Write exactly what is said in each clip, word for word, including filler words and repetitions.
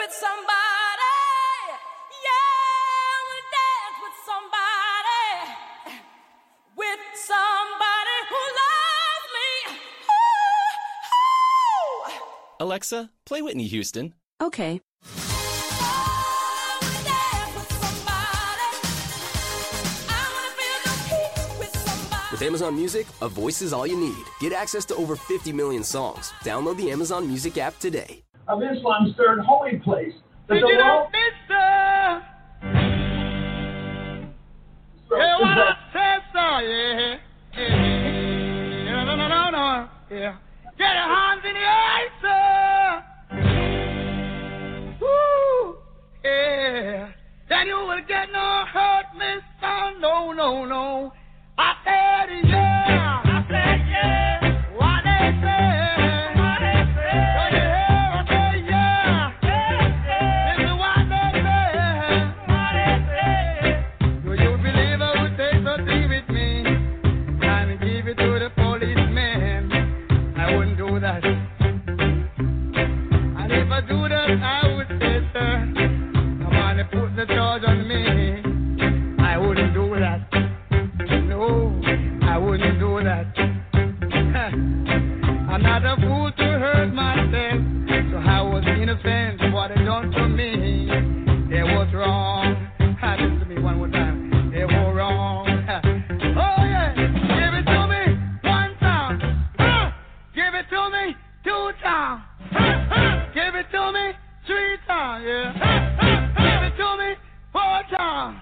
with somebody. Yeah, I wanna dance with somebody. With somebody who loves me. Ooh, ooh. Alexa, play Whitney Houston. Okay. With Amazon Music, a voice is all you need. Get access to over fifty million songs. Download the Amazon Music app today. Of Islam's third holy place. The Pick it Doro- up, mister. So, Yeah, is what that- I said, so, yeah. Yeah, yeah, no, no, no, no, yeah. Get your hands in the air, sir. Woo, yeah. Then you will get no hurt, mister. No, no, no. I said, yeah. I said, yeah. What they say. What they say. What they say. I said, yeah. This is what they say. What they say. Do you believe I would take something with me and give it to the policeman? I wouldn't do that. And if I do that, I would say, sir, come on and put the charge on me. I wouldn't do that. No, I wouldn't do that. I'm not a fool to hurt myself, so I was innocent. What they done to me, they was wrong. Listen to me one more time. They were wrong. Oh yeah, give it to me one time. Give it to me two times. Give it to me three times. Yeah. Give it to me four times.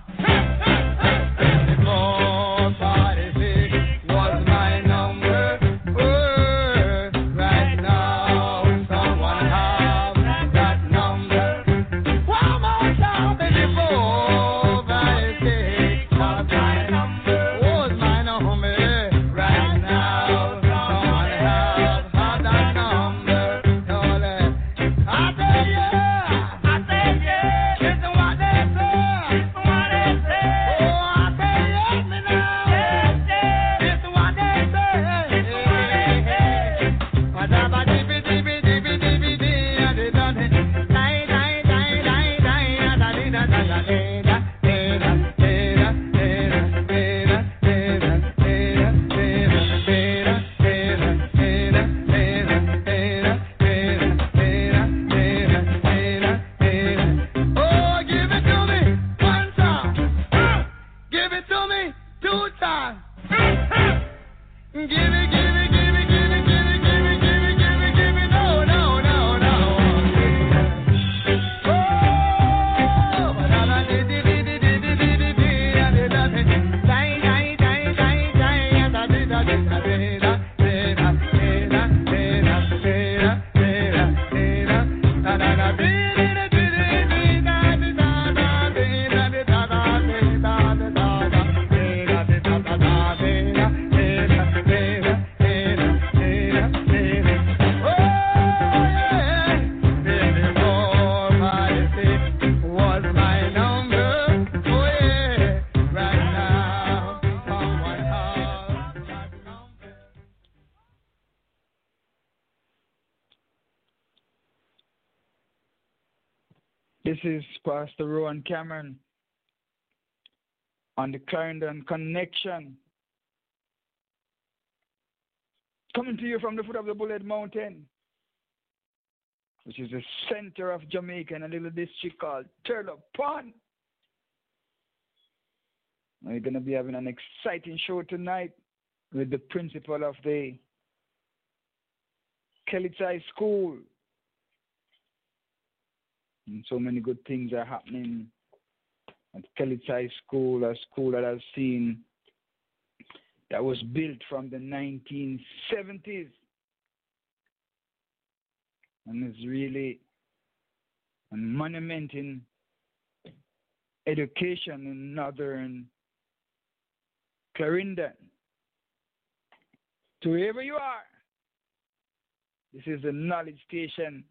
More party sick was my number. Oh, right now, someone have that number. One more time, baby, four party sick was my number. Was my number. Right now, someone have that number. I say yeah, I say yeah. Listen what they say. Listen what they say. Oh, I say yes me now. Yes, yes. Listen what they say. Listen what they say. Madaba dibi dibi dibi dibi di, and they done it. Die die die die die, and da di da da da da da da da Oh, give it to me one time. Give it to me two times. Give it, give it, give it, give it, give it, give it, give it, give it, give it. No, no, no, no. Oh, da da di di di di di di di di di, and it does it. Die, die, die, die, die, and da di da di da di da di da di da di da di da di da di da da da da di di di di di da di da da di da di da da di da di da da di da di da da da di da. This is Pastor Rowan Cameron on the Clarendon Connection. Coming to you from the foot of the Bullet Mountain, which is the center of Jamaica in a little district called Turlock Pond. We're going to be having an exciting show tonight with the principal of the Kellett High School. And so many good things are happening at Kellett High School, a school that I've seen that was built from the nineteen seventies. And it's really a monument in education in northern Clarendon. To wherever you are, this is the Knowledge Station,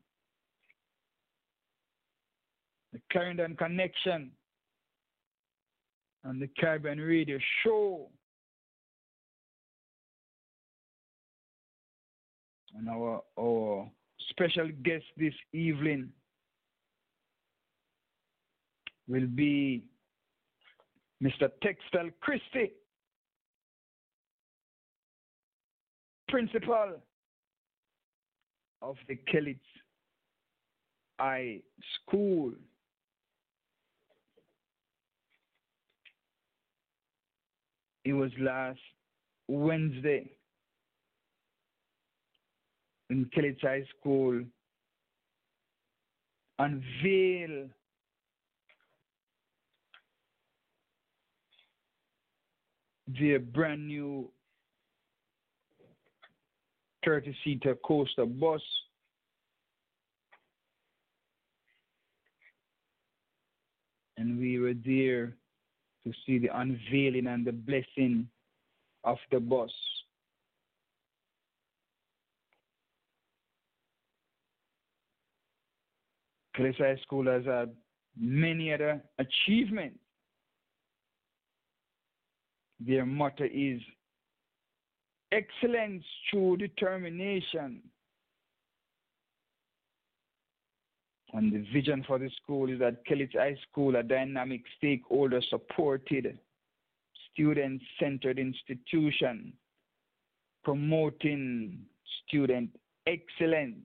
the Clarendon Connection, and the Caribbean Radio Show. And our, our special guest this evening will be Mister Textile Christie, principal of the Kellett High School. It was last Wednesday in Kellett High School unveil their brand new thirty-seater coaster bus. And we were there to see the unveiling and the blessing of the bus. Kellett High School has had many other achievements. Their motto is excellence through determination. And the vision for the school is that Kellett High School, a dynamic, stakeholder-supported, student-centered institution, promoting student excellence.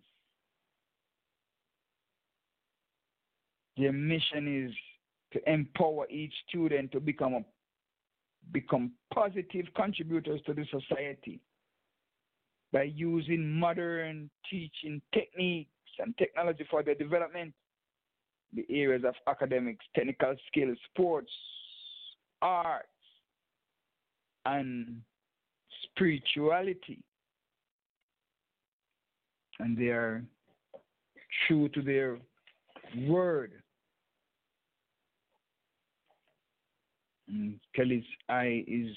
Their mission is to empower each student to become a, become positive contributors to the society by using modern teaching techniques and technology for their development, the areas of academics, technical skills, sports, arts, and spirituality. And they are true to their word. And Kellett High is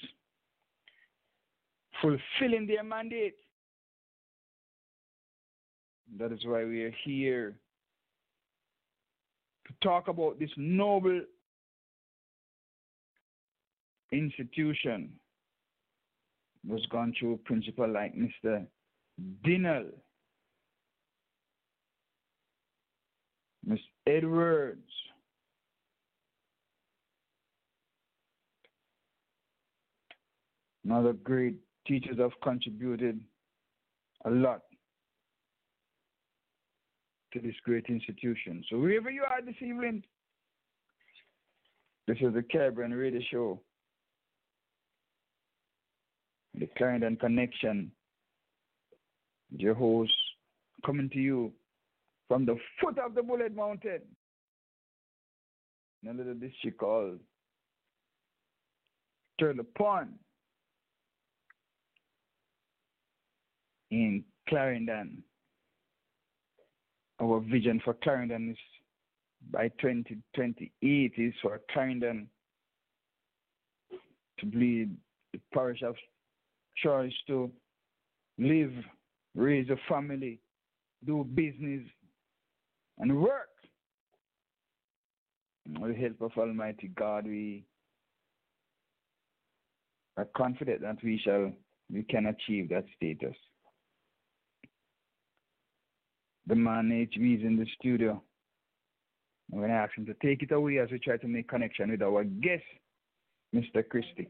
fulfilling their mandate. That is why we are here to talk about this noble institution. It was gone through a principal like Mister Dinell, Miss Edwards, and other great teachers have contributed a lot to this great institution. So wherever you are this evening, this is the Caribbean Radio Show, the Clarendon Connection, your host coming to you from the foot of the Bullet Mountain in a little district called Turtle Pond in Clarendon. Our vision for Clarendon is by twenty twenty-eight is for Clarendon to be the parish of choice to live, raise a family, do business, and work. And with the help of Almighty God, we are confident that we shall, we can achieve that status. The man H B is in the studio. I'm going to ask him to take it away as we try to make connection with our guest, Mister Christie.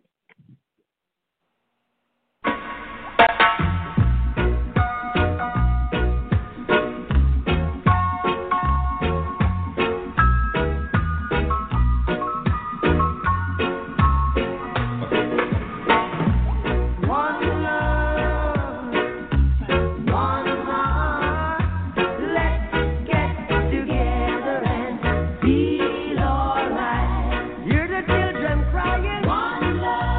Feel alright. Hear the children crying. One love.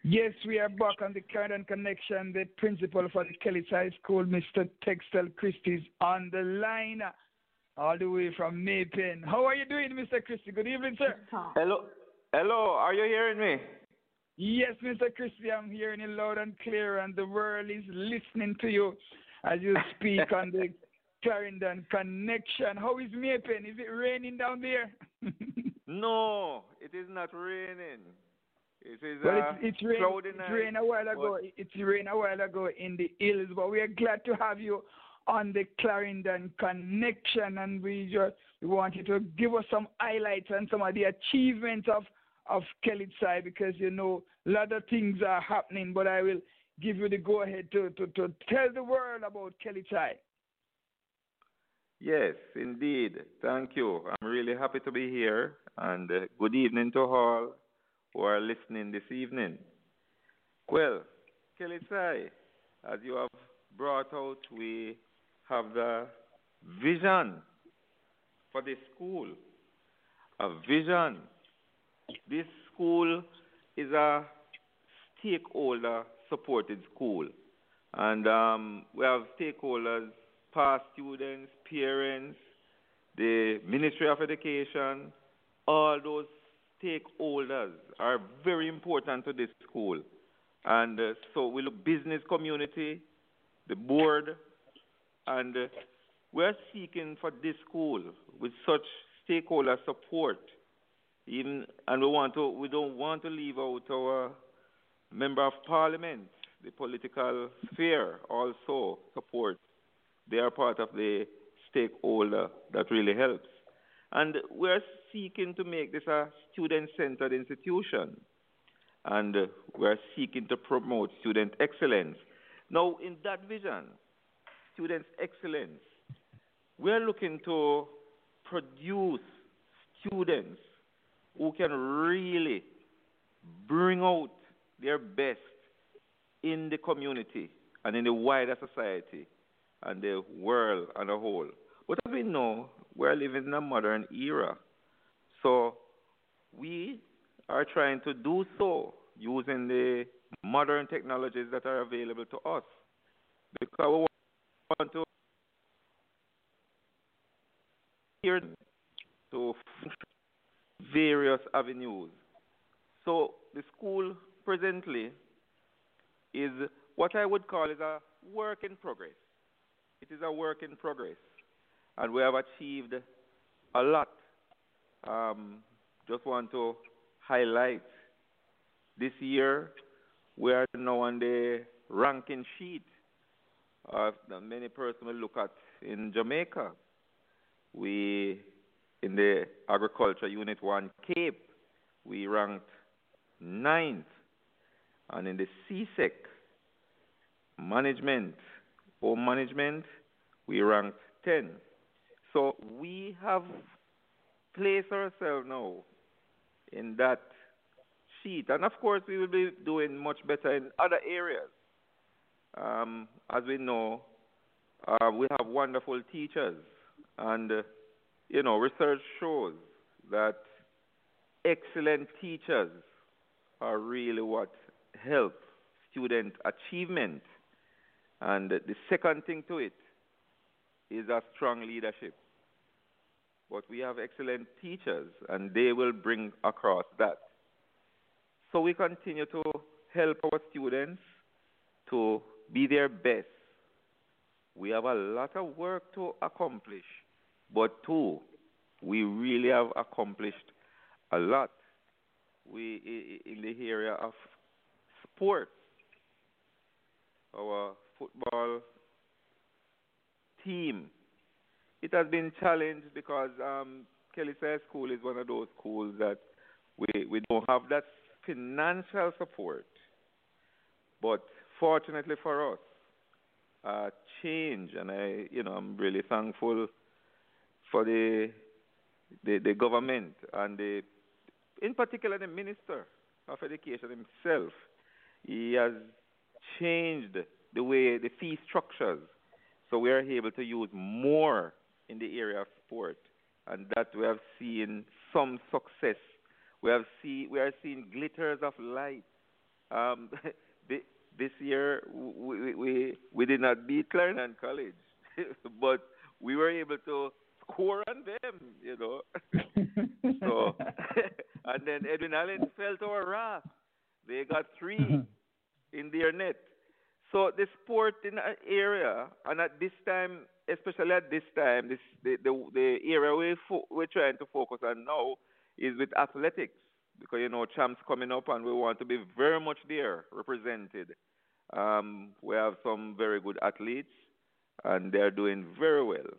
Yes, we are back on the Current Connection. The principal for the Kelly's High School, Mister Textel Christie, is on the line all the way from Maypen. How are you doing, Mister Christie? Good evening, sir. Hello. Hello. Are you hearing me? Yes, Mister Christie, I'm hearing you loud and clear, and the world is listening to you as you speak on the Clarendon Connection. How is Maypen? Is it raining down there? No, it is not raining. It is well, uh, it's, it's rain, cloudy it's night. rain a while ago. But It's rain a while ago in the hills, but we are glad to have you on the Clarendon Connection, and we just we want you to give us some highlights and some of the achievements of of Kelly's side, because you know a lot of things are happening. But I will give you the go ahead to to, to tell the world about Kelly's side. yes, indeed. Thank you. I'm really happy to be here, and uh, good evening to all who are listening this evening. Well, Kelisai, as you have brought out, we have the vision for the school. A vision. This school is a stakeholder supported school. And um, we have stakeholders, past students, parents, the Ministry of Education. All those stakeholders are very important to this school. And uh, so we look business community, the board, and uh, we're seeking for this school with such stakeholder support. Even and we want to we don't want to leave out our member of parliament, the political sphere also support. They are part of the stakeholder that really helps. And we're seeking to make this a student-centered institution. And uh, we're seeking to promote student excellence. Now, in that vision, student excellence, we're looking to produce students who can really bring out their best in the community and in the wider society and the world as a whole. But as we know, we're living in a modern era. So we are trying to do so using the modern technologies that are available to us. Because we want to hear to various avenues. So the school presently is what I would call is a work in progress. It is a work in progress. And we have achieved a lot. Um, just want to highlight this year we are now on the ranking sheet uh, that many persons will look at in Jamaica. We, in the Agriculture Unit one Cape, we ranked ninth. And in the C S E C management, home management, we ranked tenth. So we have placed ourselves now in that sheet. And of course, we will be doing much better in other areas. Um, as we know, uh, we have wonderful teachers. And, uh, you know, research shows that excellent teachers are really what help student achievement. And the second thing to it is a strong leadership. But we have excellent teachers, and they will bring across that. So we continue to help our students to be their best. We have a lot of work to accomplish, but too, we really have accomplished a lot. We in the area of sports, our football team, it has been challenged because um, Kelly's High School is one of those schools that we, we don't have that financial support. But fortunately for us, uh, change, and I, you know, I'm really thankful for the the, the government and the, in particular, the Minister of Education himself. He has changed the way the fee structures, so we are able to use more in the area of sport, and that we have seen some success. We have see we are seeing glitters of light Um, thi- this year we, we we we did not beat Clarendon College, but we were able to score on them, you know. So, and then Edwin Allen fell to our wrath. They got three in their net. So the sport in that area, and at this time, especially at this time, this the the, the area we fo- we're trying to focus on now is with athletics, because you know champs coming up, and we want to be very much there represented. Um, we have some very good athletes, and they're doing very well.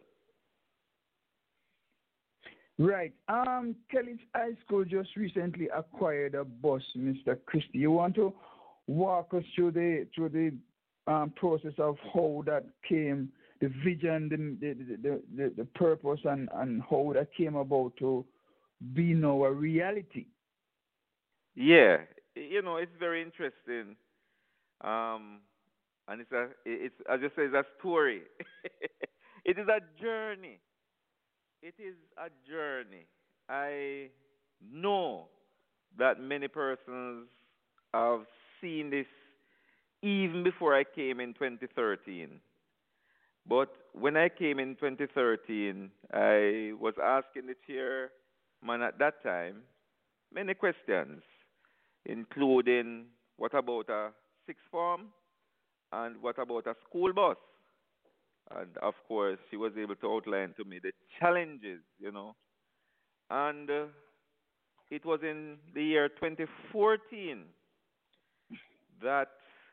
Right. Um, Kelly's High School just recently acquired a bus, Mister Christie. You want to walk us through the through the um, process of how that came, the vision, the the the, the, the purpose, and, and how that came about to be now a reality. Yeah, you know it's very interesting, um, and it's a it's as you say it's a story. It is a journey. It is a journey. I know that many persons have seen this even before I came in twenty thirteen. But when I came in twenty thirteen, I was asking the chairman at that time many questions, including what about a sixth form and what about a school bus? And of course, she was able to outline to me the challenges, you know. And uh, it was in the year twenty fourteen that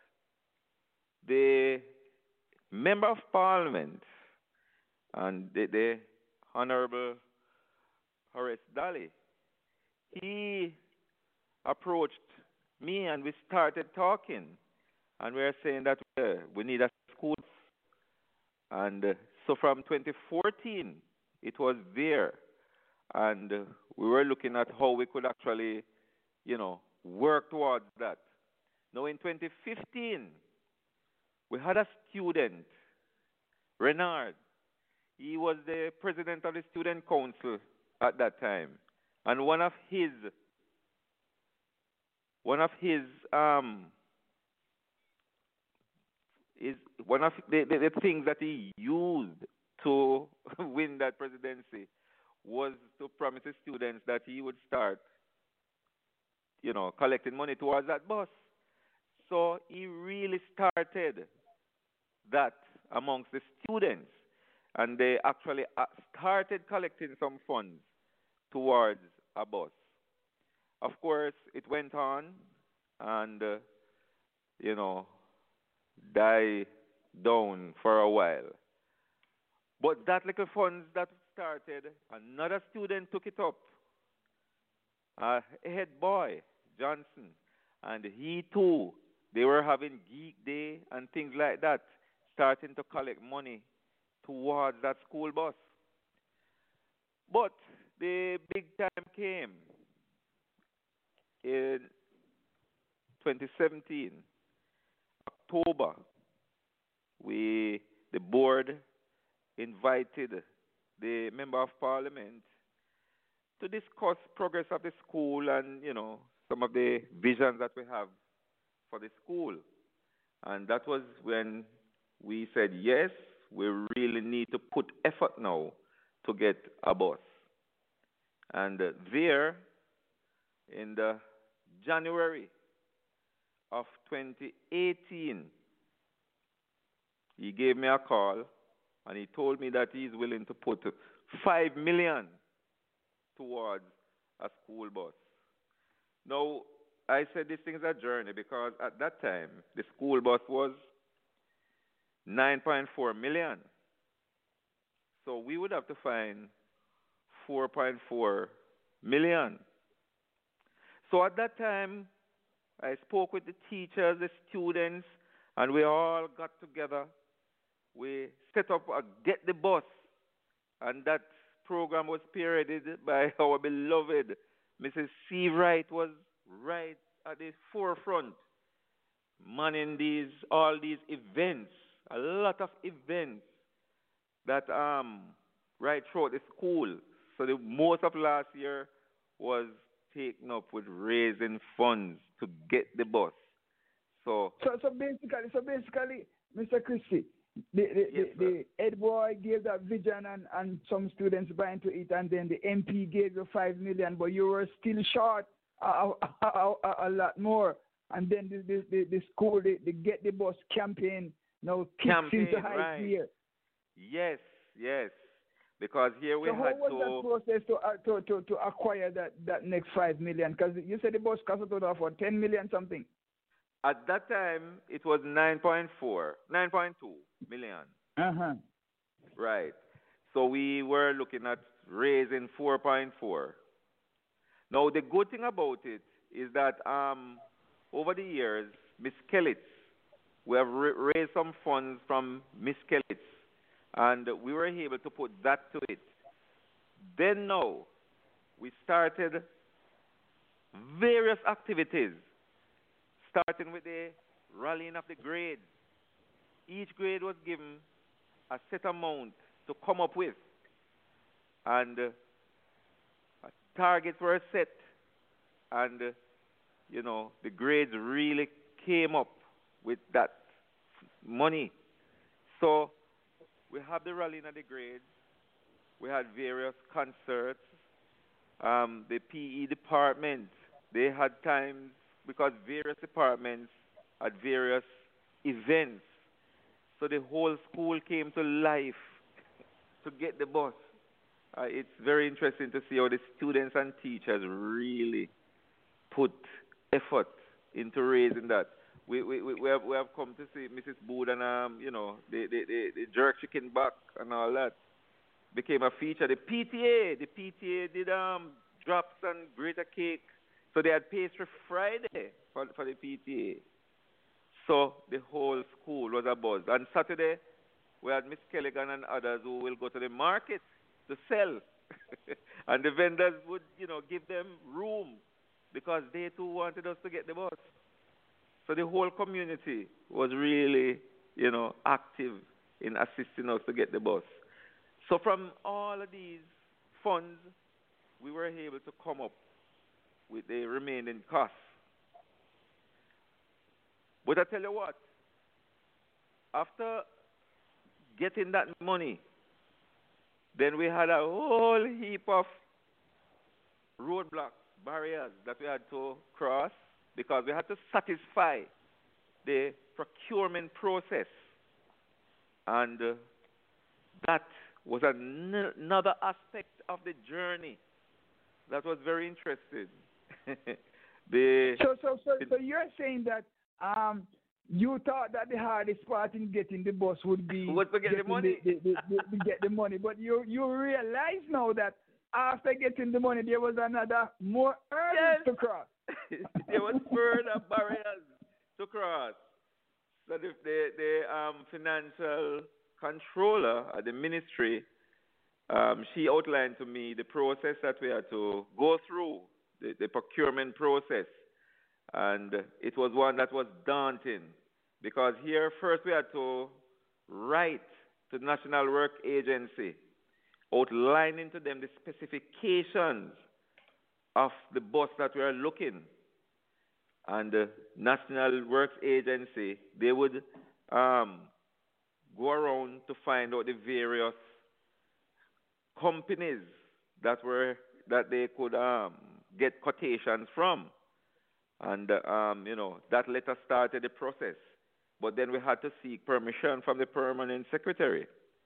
the member of parliament and the, the Honorable Horace Daly, he approached me and we started talking. And we were saying that uh, we need a school. And uh, so from twenty fourteen, it was there. And uh, we were looking at how we could actually, you know, work towards that. Now in twenty fifteen, we had a student, Renard. He was the president of the student council at that time. And one of his, one of his, um, is one of the, the, the things that he used to win that presidency was to promise the students that he would start, you know, collecting money towards that bus. So he really started that amongst the students, and they actually uh, started collecting some funds towards a bus. Of course, it went on, and uh, you know, die down for a while. But that little funds that started, another student took it up. A head boy, Johnson, and he too, they were having geek day and things like that, starting to collect money towards that school bus. But the big time came in twenty seventeen. October, we the board invited the member of parliament to discuss progress of the school and you know some of the visions that we have for the school, and that was when we said yes, we really need to put effort now to get a bus. And uh, there, in the January of twenty eighteen, he gave me a call and he told me that he's willing to put five million towards a school bus. Now, I said this thing is a journey because at that time the school bus was nine point four million. So we would have to find four point four million. So at that time, I spoke with the teachers, the students, and we all got together. We set up a Get the Bus, and that program was spearheaded by our beloved Missus C. Wright, was right at the forefront, manning these all these events, a lot of events that um right throughout the school. So the most of last year was taken up with raising funds to get the bus. So, So so basically, so basically, Mister Christie, the the, yes, the, the head boy gave that vision and, and some students buying to it, and then the M P gave you five million, but you were still short a, a, a, a, a lot more. And then the the, the, the school, the, the Get the Bus campaign now kicks campaign, into high right? gear. Yes, yes. Because here we So how had was to. that process to, uh, to to to acquire that, that next five million? Because you said the bus cost a total of what, ten million something. At that time, it was nine point four, nine point two million. Uh huh. Right. So we were looking at raising four point four. Now, the good thing about it is that um, over the years, Miss Kellitz, we have ra- raised some funds from Miss Kellitz, and we were able to put that to it. Then now, we started various activities, starting with the rallying of the grades. Each grade was given a set amount to come up with, and uh, targets were set, and uh, you know, the grades really came up with that money. So we have the rallying of the grades. We had various concerts. Um, the P E department, they had times because various departments had various events. So the whole school came to life to get the bus. Uh, it's very interesting to see how the students and teachers really put effort into raising that. We we we, we have we have come to see Missus Bood and um you know the the, the the jerk chicken back and all that became a feature. The P T A the P T A did um drops and grate a cake. So they had pastry Friday for for the P T A. So the whole school was a buzz. And Saturday we had Miss Kelligan and others who will go to the market to sell. And the vendors would, you know, give them room because they too wanted us to get the bus. So the whole community was really, you know, active in assisting us to get the bus. So from all of these funds, we were able to come up with the remaining costs. But I tell you what, after getting that money, then we had a whole heap of roadblocks, barriers that we had to cross because we had to satisfy the procurement process. And uh, that was an- another aspect of the journey that was very interesting. the, So so so the, so you're saying that um you thought that the hardest part in getting the bus would be was to get the getting money. the, the, the, the, get the money, but you you realize now that after getting the money there was another more hurdles Yes. to cross. There was further barriers to cross. So the the, the um, financial controller at the ministry, um, she outlined to me the process that we had to go through, the, the procurement process. And it was one that was daunting because here first we had to write to the National Work Agency, outlining to them the specifications of the bus that we are looking. And the National Works Agency, they would um, go around to find out the various companies that were that they could um, get quotations from. And, uh, um, you know, that letter started the process. But then we had to seek permission from the permanent secretary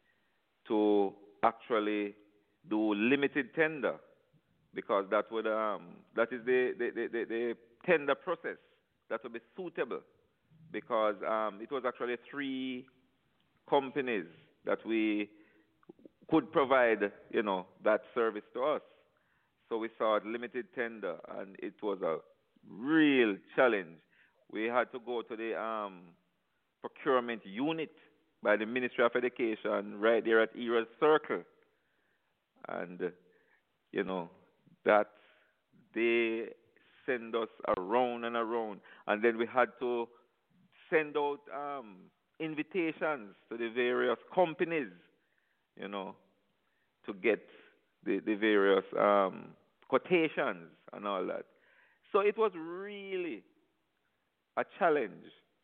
to actually do limited tender because that would um, that is the, the, the, the, the tender process that would be suitable because um, it was actually three companies that we could provide, you know, that service to us. So we saw a limited tender, and it was a real challenge. We had to go to the um, procurement unit by the Ministry of Education right there at Era's Circle. And, uh, you know, that they send us around and around. And then we had to send out um, invitations to the various companies, you know, to get the, the various um, quotations and all that. So it was really a challenge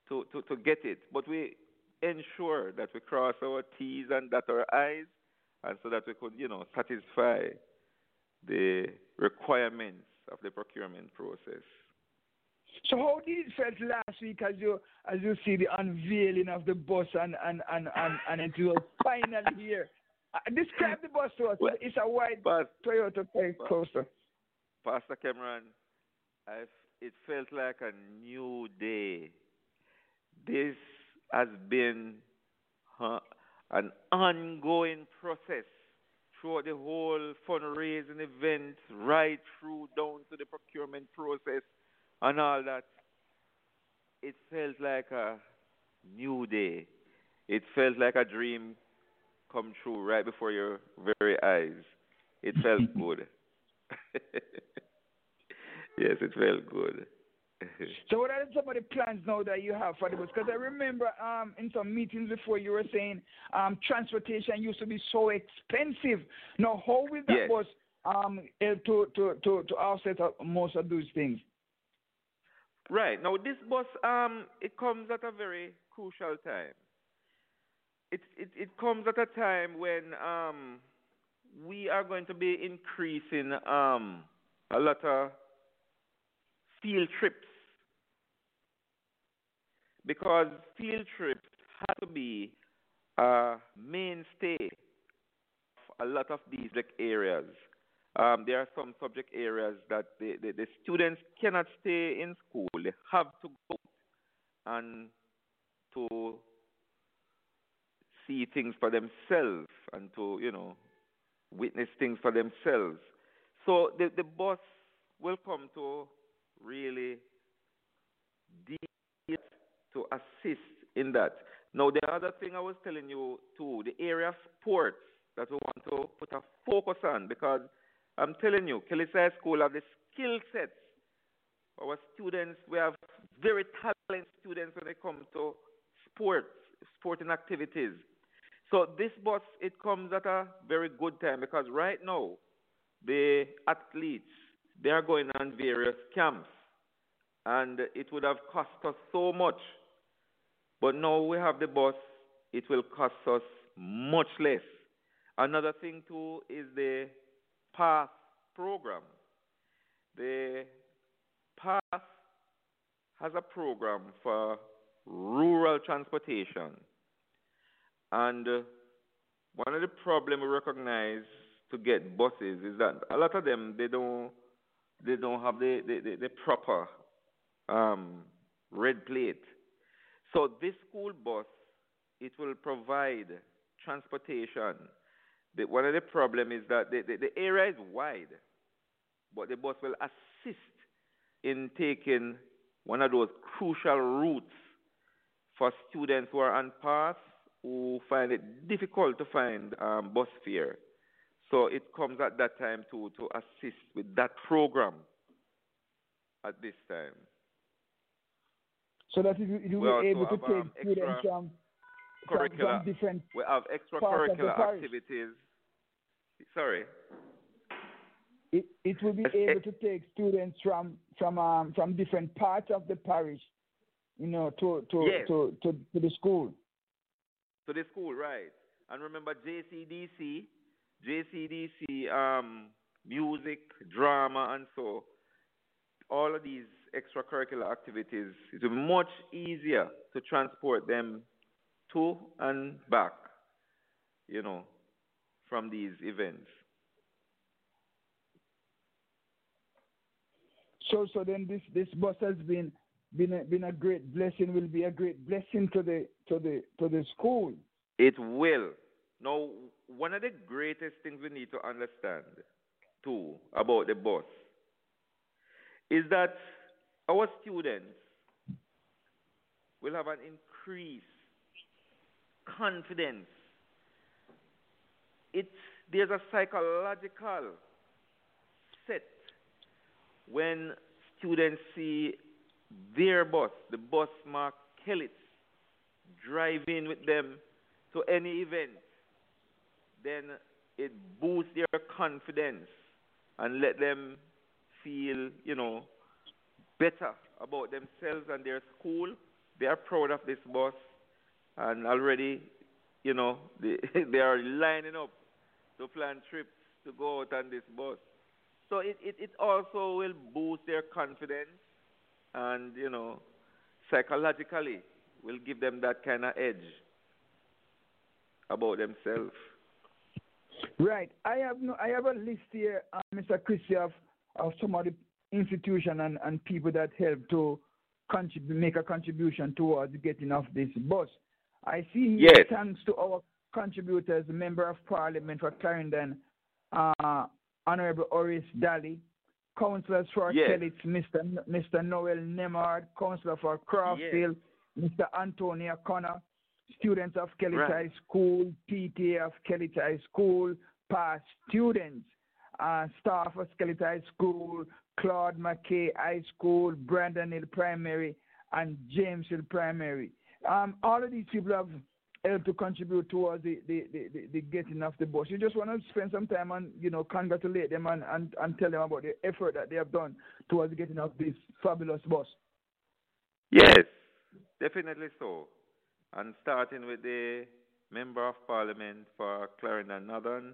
to, to, to get it, but we ensure that we cross our T's and dot our I's, and so that we could, you know, satisfy the requirements of the procurement process. So how did it felt last week as you as you see the unveiling of the bus and and and and, and it was finally here? Uh, describe the bus to us. Well, It's a white but, Toyota Coaster. Pastor Cameron, I've, it felt like a new day. This has been uh, an ongoing process throughout the whole fundraising event, right through down to the procurement process and all that. It felt like a new day. It felt like a dream come true right before your very eyes. It felt good. Yes, it felt good. So what are some of the plans now that you have for the bus? Because I remember um, in some meetings before you were saying um, transportation used to be so expensive. Now, how will that Yes. bus um, help to, to, to, to offset uh, most of those things? Right. Now, this bus, um, it comes at a very crucial time. It, it, it comes at a time when um, we are going to be increasing um, a lot of field trips, because field trips have to be a mainstay of a lot of these like areas. Um, there are some subject areas that the, the, the students cannot stay in school. They have to go and to see things for themselves and to, you know, witness things for themselves. So the, the bus will come to really deal to assist in that. Now, the other thing I was telling you too, the area of sports that we want to put a focus on, because I'm telling you, Kelly High School have the skill sets. Our students, we have very talented students when it comes to sports, sporting activities. So this bus, it comes at a very good time, because right now, the athletes, they are going on various camps, and it would have cost us so much. But now we have the bus, it will cost us much less. Another thing too is the PATH program. The PATH has a program for rural transportation. And uh, one of the problems we recognize to get buses is that a lot of them, they don't they don't have the, the, the, the proper um, red plate. So this school bus, it will provide transportation. The, one of the problems is that the, the, the area is wide, but the bus will assist in taking one of those crucial routes for students who are on path, who find it difficult to find um, bus fare. So it comes at that time to, to assist with that program at this time. So that you, you we will be able to have, take um, students from, from, curricular, from different we have parts of the extracurricular parish. activities. Sorry. It, it will be It's able ex- to take students from from um, from different parts of the parish, you know, to to, Yes. to, to, to the school. To the school, right. And remember J C D C, J C D C, um, music, drama, and so all of these extracurricular activities, it will be much easier to transport them to and back, you know, from these events. So so then this, this bus has been been a, been a great blessing. Will be a great blessing to the to the to the school. It will. Now, one of the greatest things we need to understand, too, about the bus is that our students will have an increased confidence. It's, there's a psychological set when students see their bus, the bus marked Kellits, drive in with them to any event, then it boosts their confidence and let them feel, you know, better about themselves and their school they are proud of this bus, and already, you know, they, they are lining up to plan trips to go out on this bus. So it, it, it also will boost their confidence and, you know, psychologically will give them that kind of edge about themselves. Right. I have no. I have a list here, uh, Mister Christie, of, of some of the institutions and, and people that help to contribute, make a contribution towards getting off this bus. I see here, Yes. thanks to our contributors, Member of Parliament for Clarendon, uh, Honorable Horace Daly, Councillors for Yes. Kellett, Mister N- Mister Noel Nemard, Councillor for Craftsville, Mister Anthony O'Connor, students of Kellett Right. High School, P T A of Kellett High School, past students, uh, staff of Kellett High School, Claude McKay High School, Brandon Hill Primary, and James Hill Primary. Um, all of these people have helped to contribute towards the, the, the, the, the getting off the bus. You just want to spend some time and, you know, congratulate them and, and, and tell them about the effort that they have done towards getting off this fabulous bus. Yes, definitely so. And starting with the Member of Parliament for Clarendon Northern,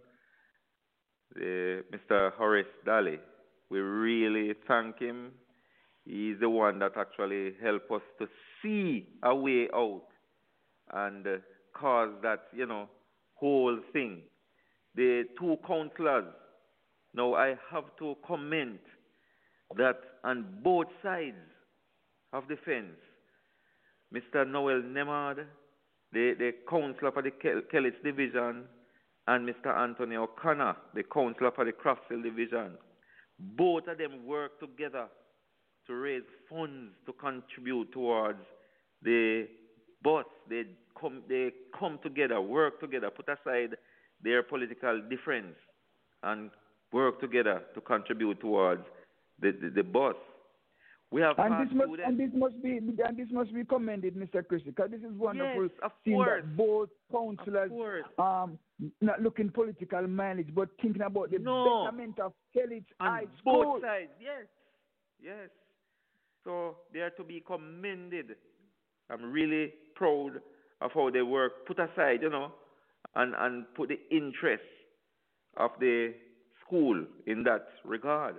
the Mister Horace Daly. We really thank him. He's the one that actually helped us to see a way out and uh, cause that, you know, whole thing. The two councillors, now I have to comment that on both sides of the fence, Mister Noel Nemard, the, the councillor for the Kel- Kellett Division, and Mister Anthony O'Connor, the councillor for the Craftsville Division, both of them work together to raise funds to contribute towards the bus. They come, they come together, work together, put aside their political difference, and work together to contribute towards the, the, the bus. We have And past this must students. and this must be and this must be commended, Mister Christie, because this is wonderful. Yes, of seeing course. that both councillors, Of course. um, not looking political mileage, but thinking about the No. betterment of Kellett On High both School. sides, yes, yes. So they are to be commended. I'm really proud of how they work, put aside, you know, and, and put the interest of the school in that regard.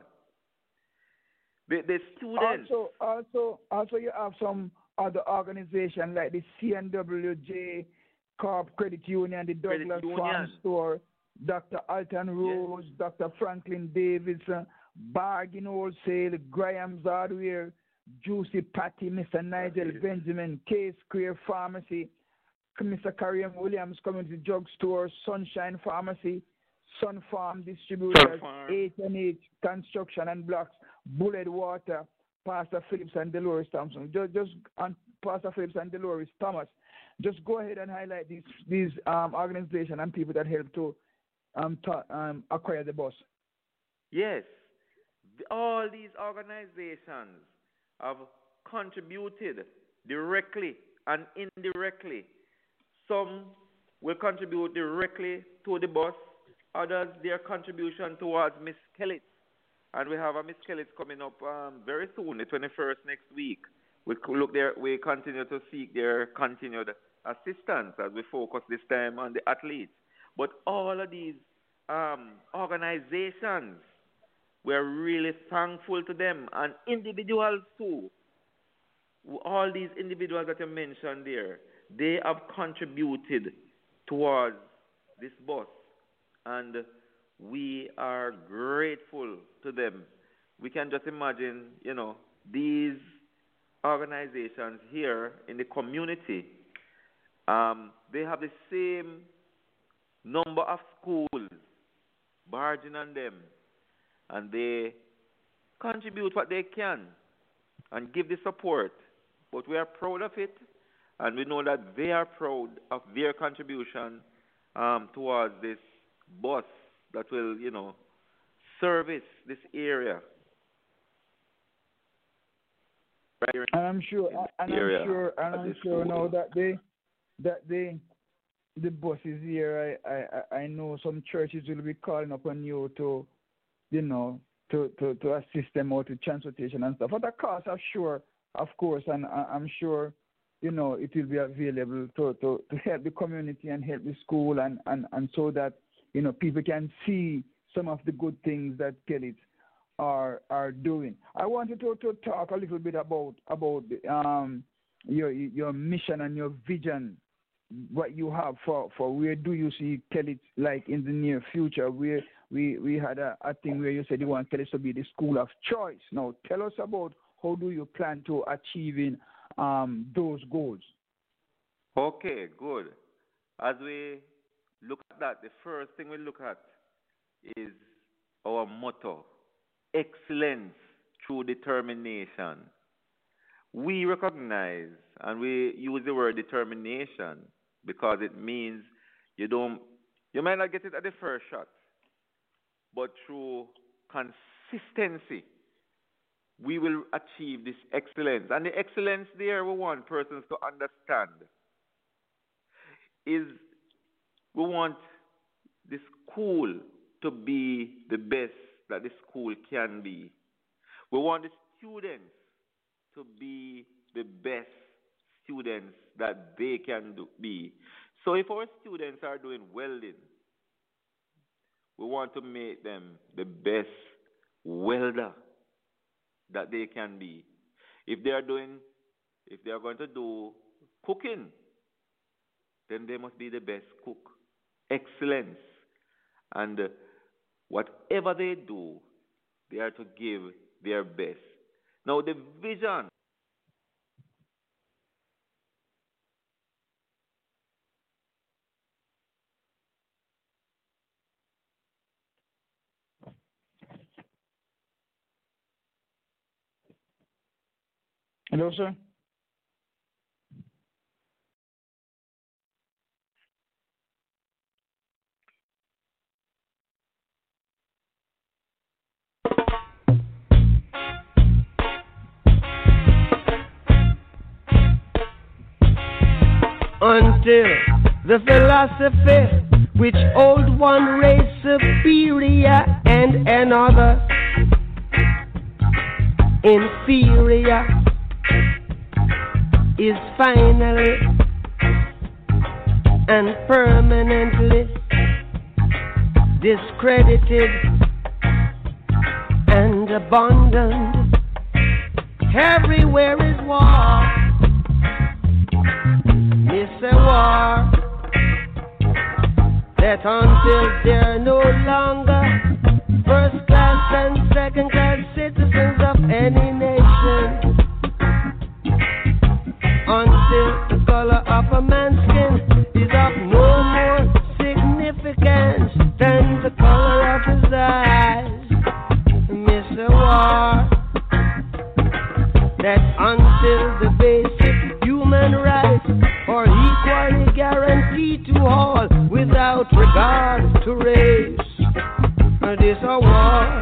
The, the students. Also, also, also, you have some other organizations like the C N W J Corp Credit Union, the Credit Douglas Union. Farm Store, Doctor Alton Rose, Doctor Franklin Davis, uh, Bargain Wholesale, Graham's Hardware, Juicy Patty, Mister Nigel Yes. Benjamin, K Square Pharmacy, Mister Kareem Williams Community Drug Store, Sunshine Pharmacy, Sun Farm Distributors, Sun Farm. H and H Construction and Blocks, Bullet Water, Pastor Phillips and Dolores Thompson. Just, just and Pastor Phillips and Dolores Thomas. Just go ahead and highlight these these um, organizations and people that help to um, to, um acquire the bus. Yes, all these organizations have contributed directly and indirectly. Some will contribute directly to the bus, others their contribution towards Miss Kellett. And we have a Miss Kellett coming up um, very soon, the twenty-first next week. We co- look there. We continue to seek their continued assistance as we focus this time on the athletes. But all of these um, organizations, we're really thankful to them, and individuals too. All these individuals that you mentioned there, they have contributed towards this bus, and we are grateful to them. We can just imagine, you know, these organizations here in the community, um, they have the same number of schools barging on them, and they contribute what they can and give the support. But we are proud of it, and we know that they are proud of their contribution um, towards this bus that will, you know, service this area. Right here And I'm sure, in this and area I'm sure, and at I'm this sure school. now that they, that they, the bus is here. I, I, I know some churches will be calling upon you to, you know, to, to, to assist them out with transportation and stuff. At a cost, I'm sure, of course, and I, I'm sure you know, it will be available to, to, to help the community and help the school, and, and, and so that, you know, people can see some of the good things that Kellett are are doing. I wanted to, to talk a little bit about about um your your mission and your vision, what you have for, for where do you see Kellett like in the near future. Where we, we had a, a thing where you said you want Kellett to be the school of choice. Now tell us about how do you plan to achieving um those goals. Okay, good. As we look at that, the first thing we look at is our motto: excellence through determination. We recognize and we use the word determination because it means you don't, you might not get it at the first shot, but through consistency, we will achieve this excellence. And the excellence there we want persons to understand is we want the school to be the best that the school can be. We want the students to be the best students that they can do, be. So if our students are doing welding, we want to make them the best welder that they can be. If they are doing, if they are going to do cooking, then they must be the best cook. Excellence. And uh, whatever they do, they are to give their best. Now the vision. Hello, sir. Until the philosophy which old one race superior and another inferior is finally and permanently discredited and abandoned. Everywhere is war. It's a war that until they're no longer first class and second class citizens of any nation, until the color of a man's skin is of no more significance than the color of his eyes. Miss a war that until the basic human rights are equally guaranteed to all without regard to race. This a war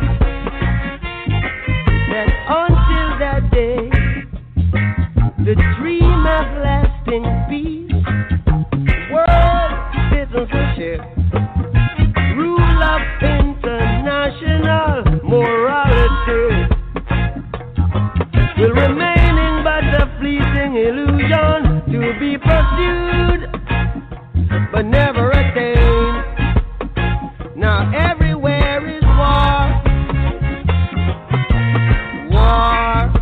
that until that day, the dream of lasting peace, world citizenship, rule of international morality will remain in but a fleeting illusion to be pursued but never attained. Now everywhere is war, war,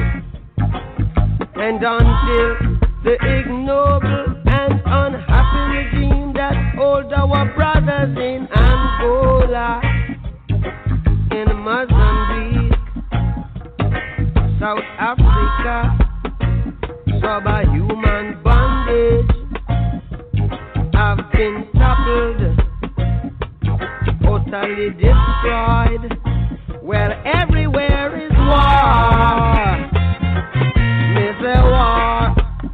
and until the ignoble and unhappy regime that holds our brothers in Angola, in Mozambique, South Africa, subhuman bondage have been toppled, totally destroyed. Well, everywhere is war. Miss a war.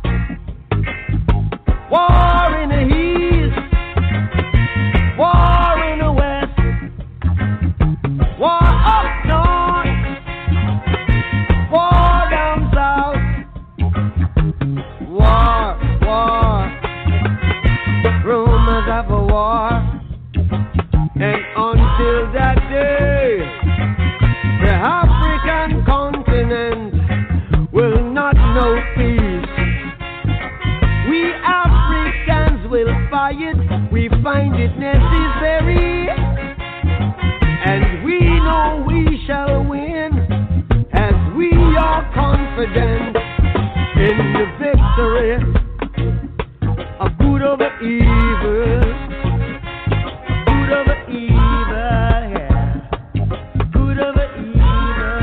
War in the east, war in the west, war up north, war down south, war, war, rumors of a war, and until that witness is very, and we know we shall win, as we are confident in the victory of good over evil, good over evil, yeah, good over evil.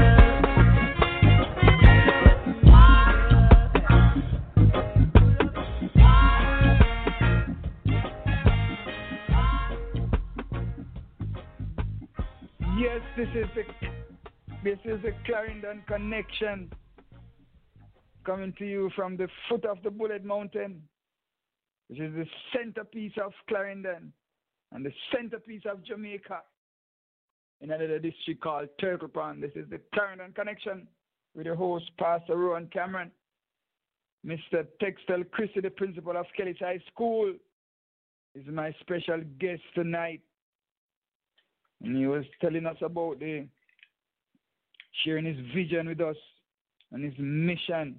Yes, this is the this is the Clarendon Connection, coming to you from the foot of the Bullet Mountain. This is the centerpiece of Clarendon and the centerpiece of Jamaica in another district called Turtle Pond. This is the Clarendon Connection with your host, Pastor Rowan Cameron. Mister Textile Christie, the principal of Kelly's High School, is my special guest tonight. And he was telling us about the sharing his vision with us and his mission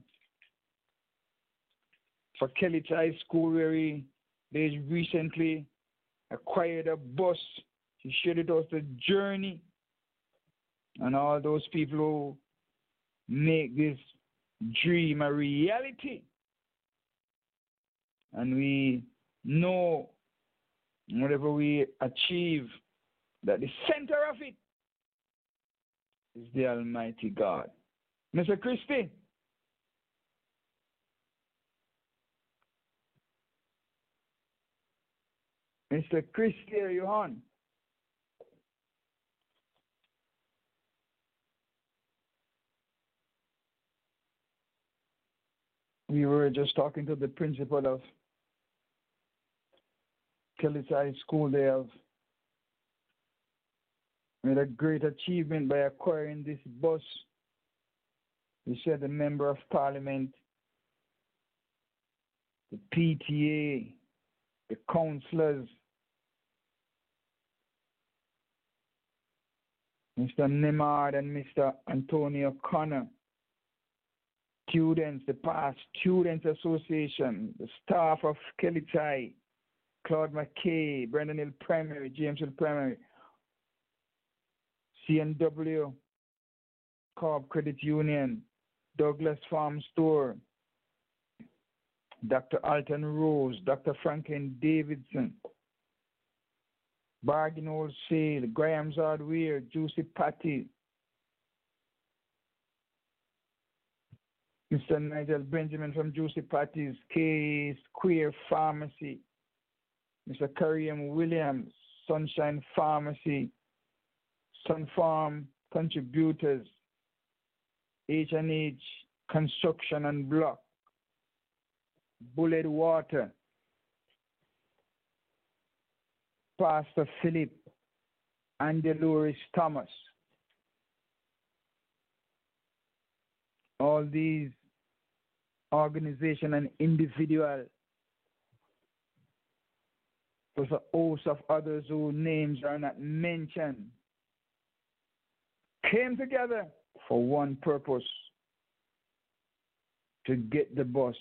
for Kelly High School, where he they recently acquired a bus. He shared with us the journey and all those people who make this dream a reality. And we know whatever we achieve, that the center of it is the Almighty God. Mister Christie? Mister Christie, are you on? We were just talking to the principal of Kelly's High School. They have made a great achievement by acquiring this bus. He said the Member of Parliament, the P T A, the councillors, Mister Nemard and Mister Antonio Connor, students, the past Students Association, the staff of Kelly High, Claude McKay, Brendan Hill Primary, James Hill Primary, C N W, Cobb Credit Union, Douglas Farm Store, Doctor Alton Rose, Doctor Franklin Davidson, Bargain Wholesale, Graham's Hardware, Juicy Patty, Mister Nigel Benjamin from Juicy Patty's, K Square Pharmacy, Mister Kareem Williams, Sunshine Pharmacy, Sun Farm Contributors, H and H Construction and Block, Bullet Water, Pastor Philip, and Dolores Thomas. All these organizations and individuals, plus a host of others whose names are not mentioned, came together for one purpose: to get the bus.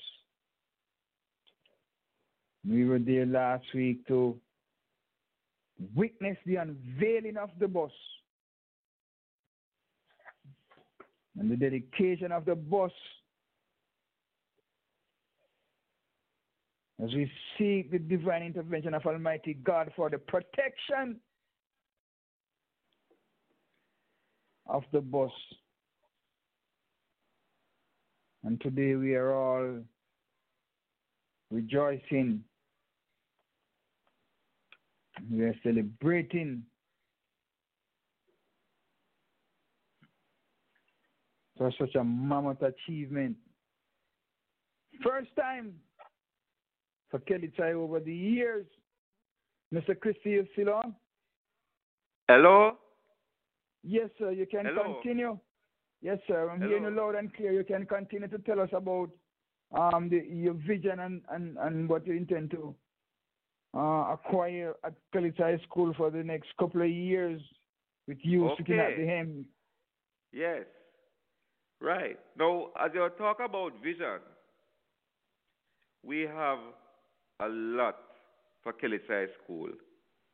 We were there last week to witness the unveiling of the bus and the dedication of the bus as we seek the divine intervention of Almighty God for the protection of the bus. And today we are all rejoicing. We are celebrating for such a mammoth achievement. First time for Kelly Chai over the years. Mister Christie, you still on? Hello? Yes, sir. You can Hello? continue. Yes, sir. I'm Hello? hearing you loud and clear. You can continue to tell us about um the, your vision and, and, and what you intend to uh, acquire at Kelly High School for the next couple of years with you Okay. sitting at the hem. Yes. Right. Now, as you talk about vision, we have a lot for Kelly High School.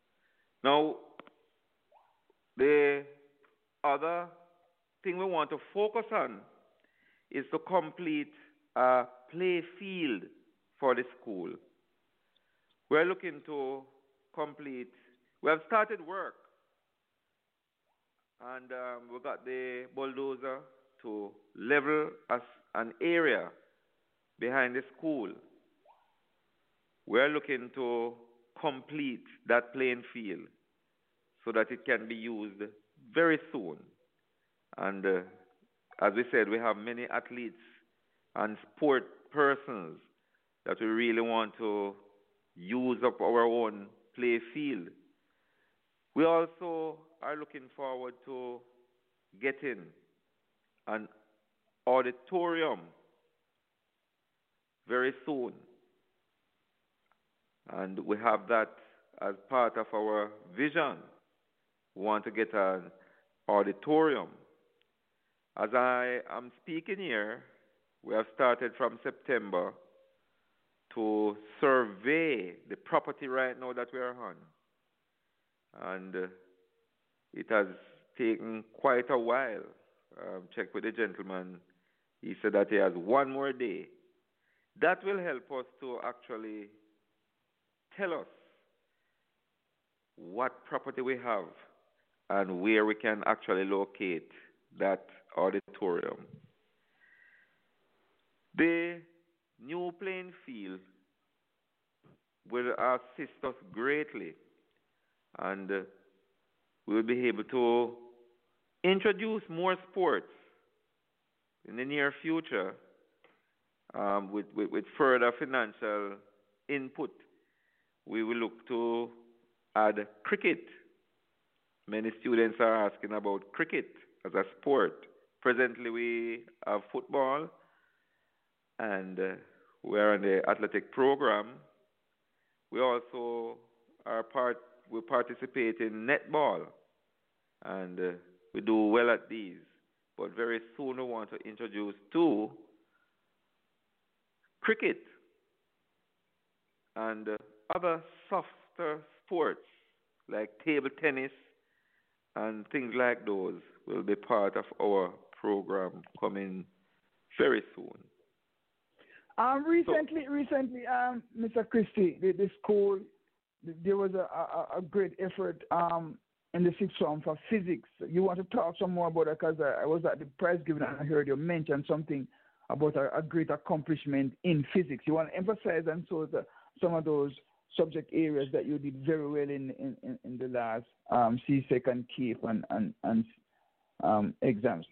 Now, the other thing we want to focus on is to complete a play field for the school. We're looking to complete, we have started work, and um, we got the bulldozer to level us an area behind the school. We're looking to complete that playing field so that it can be used very soon. And uh, as we said, we have many athletes and sport persons that we really want to use up our own play field. We also are looking forward to getting an auditorium very soon. And we have that as part of our vision. We want to get an auditorium. As I am speaking here, we have started from September to survey the property right now that we are on. And uh, it has taken quite a while. Um, check with the gentleman. He said that he has one more day. That will help us to actually tell us what property we have and where we can actually locate that auditorium. The new playing field will assist us greatly, and uh, we will be able to introduce more sports in the near future um, with, with, with further financial input. We will look to add cricket. Many students are asking about cricket as a sport. Presently, we have football, and uh, we are on the athletic program. We also are part. We participate in netball, and uh, we do well at these. But very soon, we want to introduce to cricket and uh, other softer sports like table tennis and things like those will be part of our program coming very soon. Um, recently, so, recently, um, Mister Christie, the, the school, there was a, a, a great effort um, in the sixth form for physics. You want to talk some more about it? Because I, I was at the prize giving and I heard you mention something about a, a great accomplishment in physics. You want to emphasize and so the, some of those subject areas that you did very well in in, in, in the last um, C S E C and K E F and, and, and um, exams.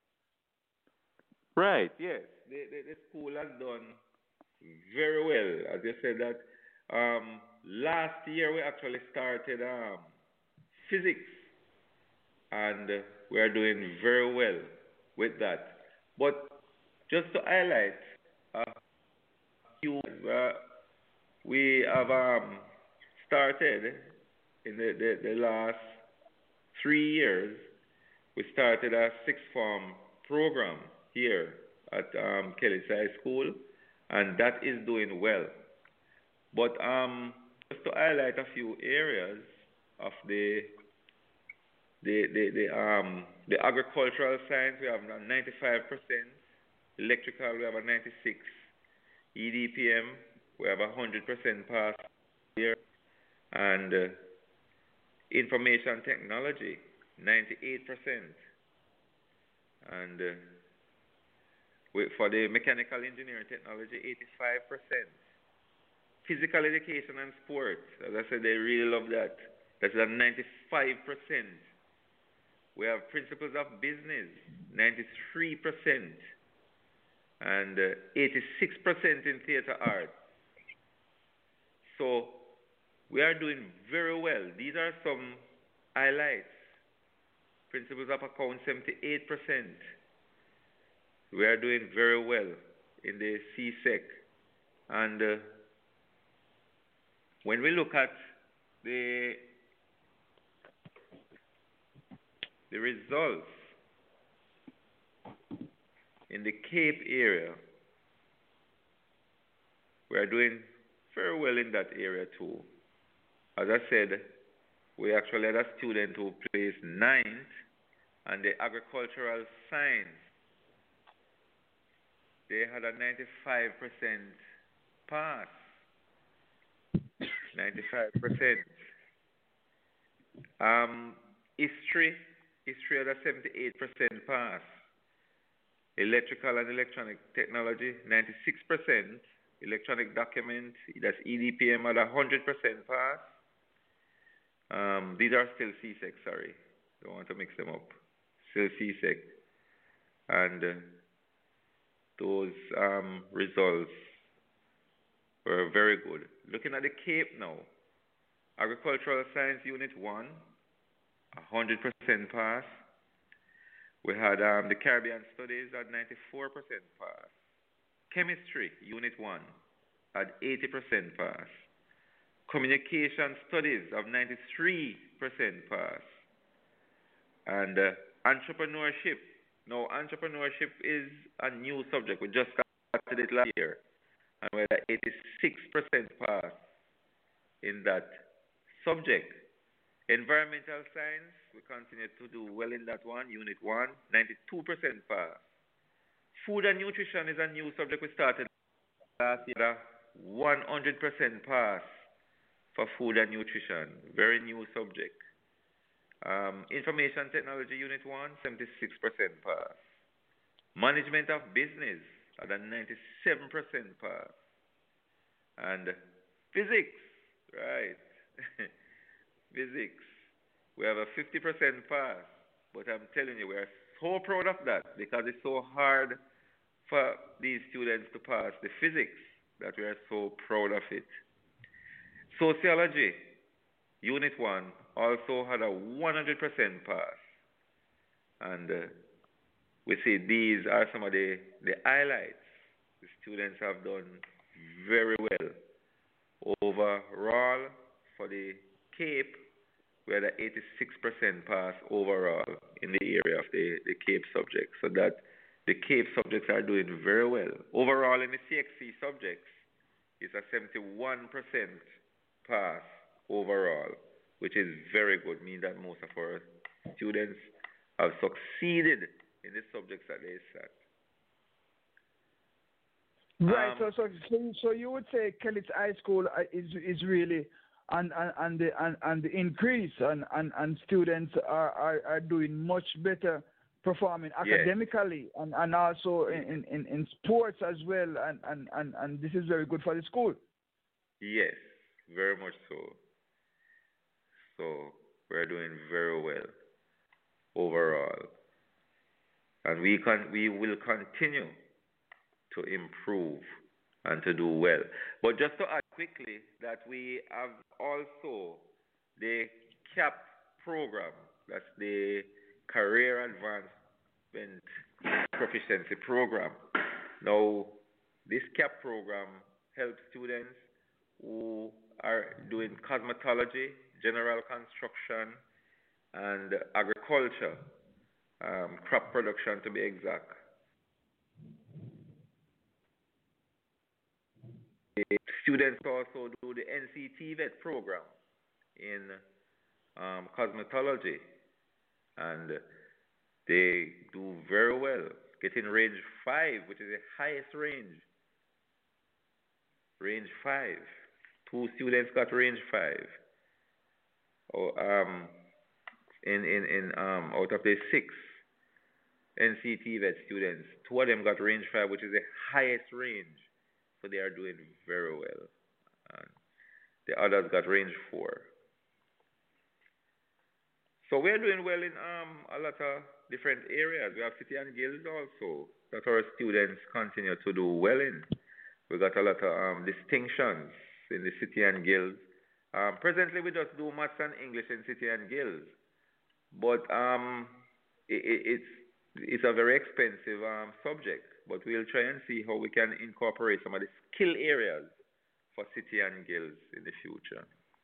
Right, yes. The, the, the school has done very well. As you said that um, last year we actually started um, physics, and uh, we are doing very well with that. But just to highlight a few, uh, we have um, started in the, the, the last three years, we started a sixth form program here at um, Kelly's High School, and that is doing well. But um, just to highlight a few areas of the the the, the um the agricultural science, we have ninety-five percent. Electrical, we have a ninety-six. E D P M, we have a hundred percent pass here, and uh, information technology, ninety-eight percent, and uh, we, for the mechanical engineering technology, eighty-five percent. Physical education and sports, as I said, they really love that. That's at ninety-five percent. We have principles of business, ninety-three percent, and uh, eighty-six percent in theater arts. So we are doing very well. These are some highlights. Principles of account, seventy-eight percent. We are doing very well in the C S E C. And uh, when we look at the the results in the Cape area, we are doing very well in that area too. As I said, we actually had a student who placed ninth on the agricultural science. They had a ninety-five percent pass. ninety-five percent. Um, history, history had a seventy-eight percent pass. Electrical and electronic technology, ninety-six percent. Electronic document, that's E D P M at one hundred percent pass. Um, these are still C SEC, sorry. Don't want to mix them up. Still C SEC. And uh, those um, results were very good. Looking at the Cape now, Agricultural Science Unit one, one hundred percent pass. We had um, the Caribbean Studies at ninety-four percent pass. Chemistry, Unit one, at eighty percent pass. Communication Studies of ninety-three percent pass. And uh, Entrepreneurship. Now, entrepreneurship is a new subject. We just started it last year. And we're at eighty-six percent pass in that subject. Environmental Science, we continue to do well in that one. Unit one, ninety-two percent pass. Food and Nutrition is a new subject we started last year. one hundred percent pass for Food and Nutrition. Very new subject. Um, Information Technology Unit one, seventy-six percent pass. Management of Business at a ninety-seven percent pass. And Physics, right. Physics. We have a fifty percent pass. But I'm telling you, we are so proud of that because it's so hard for these students to pass the physics that we are so proud of it. Sociology, Unit one, also had a one hundred percent pass. And uh, we see these are some of the, the highlights. The students have done very well. Overall, for the Cape, we had an eighty-six percent pass overall in the area of the, the Cape subjects. So that the Cape subjects are doing very well. Overall, in the C X C subjects, it's a seventy-one percent pass overall, which is very good. Means that most of our students have succeeded in the subjects that they sat. Right. Um, so, so, so, so you would say Kellett High School uh, is is really and and and the and, and the increase and, and, and students are, are, are doing much better performing Yes. academically and, and also in, in, in sports as well and, and, and, and this is very good for the school. Yes, very much so. So we're doing very well overall. And we can we will continue to improve and to do well. But just to add quickly that we have also the CAP program, that's the Career Advancement Proficiency Program. Now, this CAP program helps students who are doing cosmetology, general construction, and agriculture, um, crop production to be exact. Students also do the N C T V E T program in um, cosmetology, and they do very well, getting range five, which is the highest range. Range five. Two students got range five. Oh, um, in in in um out of the six N C T V E T students, two of them got range five, which is the highest range. So they are doing very well. And the others got range four. So we're doing well in um a lot of different areas. We have city and guilds also that our students continue to do well in. We got a lot of um, distinctions in the city and guilds. Um, presently, we just do maths and English in city and guilds, but um, it, it, it's it's a very expensive um, subject. But we'll try and see how we can incorporate some of the skill areas for city and guilds in the future.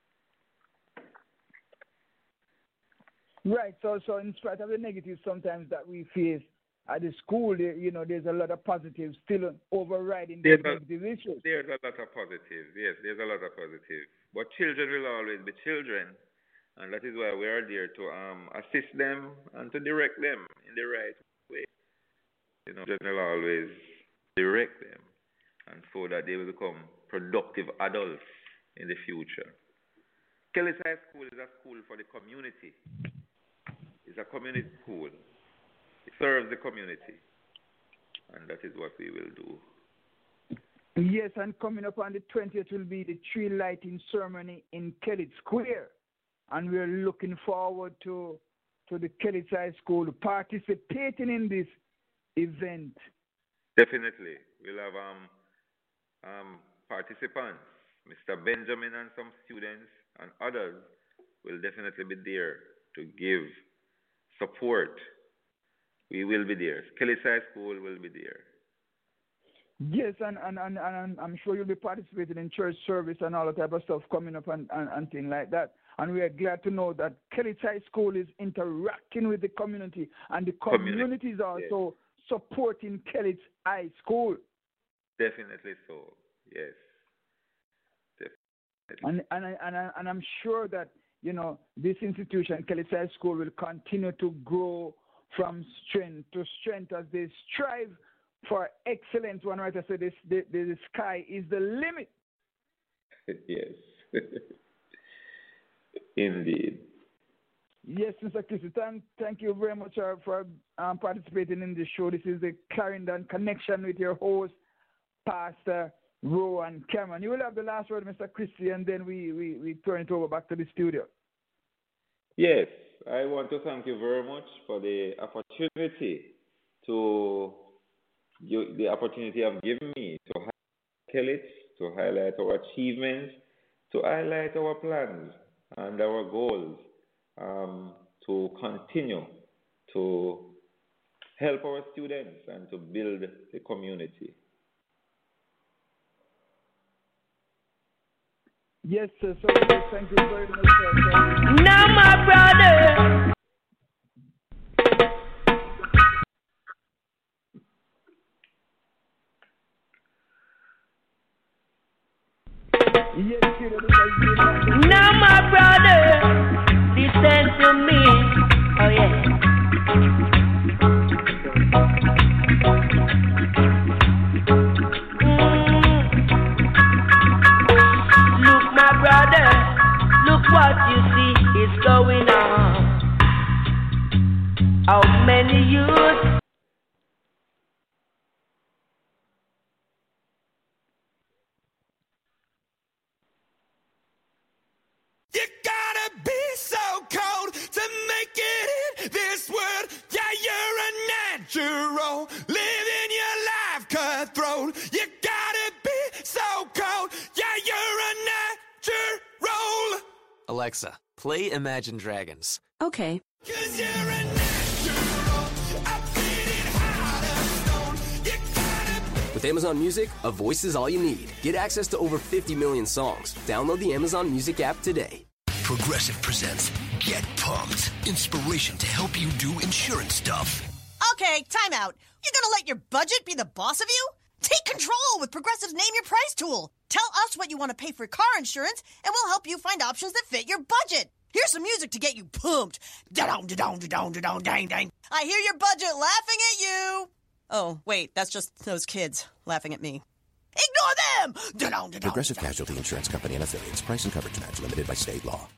Right. So, so in spite of the negatives sometimes that we face at the school, there, you know, there's a lot of positives still overriding the negative issues. There's a lot of positives. Yes, there's a lot of positives. But children will always be children, And that is why we are there to um, assist them and to direct them in the right way. You know, general always direct them, and so that they will become productive adults in the future. Kelly's High School is a school for the community. It's a community school. It serves the community, and that is what we will do. Yes, and coming up on the twentieth will be the tree lighting ceremony in Kelly Square. And we're looking forward to to the Kelly High School participating in this event. Definitely. We'll have um, um, participants, Mister Benjamin and some students and others will definitely be there to give support. We will be there. Kelly High School will be there. Yes, and, and, and, and I'm sure you'll be participating in church service and all that type of stuff coming up and, and, and things like that. And we are glad to know that Kelly High School is interacting with the community, and the community, community is also yes. supporting Kelly High School. Definitely so, yes. Definitely. And, and, I, and, I, and I'm sure that, you know, this institution, Kelly High School, will continue to grow from strength to strength as they strive for excellence. One writer said this, the, the, the sky is the limit. Yes. Indeed. Yes, Mister Christie, thank, thank you very much uh, for um, participating in the show. This is the Clarendon Connection with your host, Pastor Rowan Cameron. You will have the last word, Mister Christie, and then we, we, we turn it over back to the studio. Yes, I want to thank you very much for the opportunity to you, the opportunity you have given me to highlight Kelly, to highlight our achievements, to highlight our plans and our goals, um, to continue to help our students and to build the community. Yes, sir. So thank you very much, sir. Now, my brother. Yes, now, my brother, listen to me. Oh, yeah. Mm. Look, my brother, look what you see is going on. How many youths? You gotta be so cold to make it in this world. Yeah, you're a natural, living your life cutthroat. You gotta be so cold. Yeah, you're a natural. Alexa, play Imagine Dragons. Okay. 'Cause you're a natural. I'm feeling hot as stone. You gotta be. With Amazon Music, a voice is all you need. Get access to over fifty million songs. Download the Amazon Music app today. Progressive presents Get Pumped. Inspiration to help you do insurance stuff. Okay, time out. You're gonna let your budget be the boss of you? Take control with Progressive's Name Your Price tool. Tell us what you want to pay for car insurance, and we'll help you find options that fit your budget. Here's some music to get you pumped. Da-dong, da-dong, da-dong, da-dong, dang, dang. I hear your budget laughing at you. Oh, wait, that's just those kids laughing at me. Ignore them! Da-dong, da-dong, Progressive Casualty Insurance Company and affiliates. Price and coverage match limited by state law.